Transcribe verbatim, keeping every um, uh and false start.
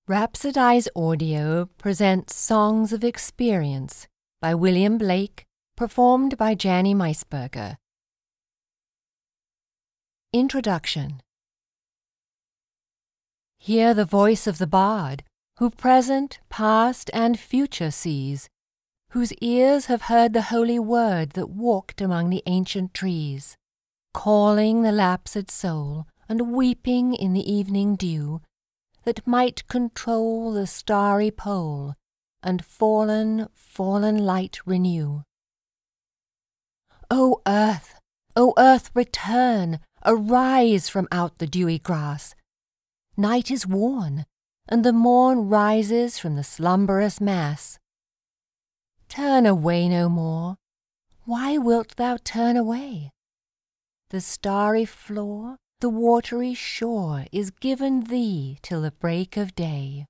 Rhapsodize Audio presents Songs of Experience by William Blake, performed by Janny Meisberger. Introduction. Hear the voice of the bard, who present, past, and future sees, whose ears have heard the holy word that walked among the ancient trees, calling the lapsed soul, and weeping in the evening dew, that might control the starry pole, and fallen, fallen light renew. O earth, O earth, return, arise from out the dewy grass. Night is worn, and the morn rises from the slumberous mass. Turn away no more. Why wilt thou turn away? The starry floor, the watery shore is given thee till the break of day.